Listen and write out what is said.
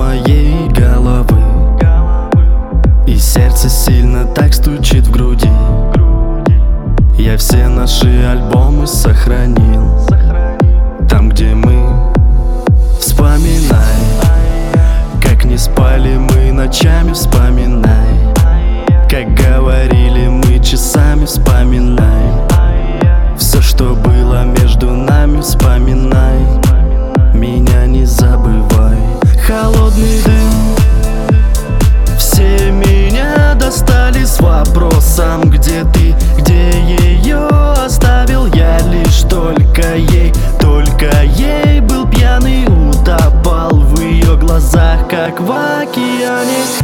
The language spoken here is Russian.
моей головы, и сердце сильно так стучит в груди. Я все наши альбомы сохранил, там, где мы. Вспоминай, как не спали мы ночами, вспоминай, как говорили мы часами, вспоминай все, что было между нами, вспоминай, меня не забывай. Холодный дым, все меня достали с вопросом: где ты, где ее оставил я? Лишь только ей был пьяный, утопал в ее глазах, как в океане.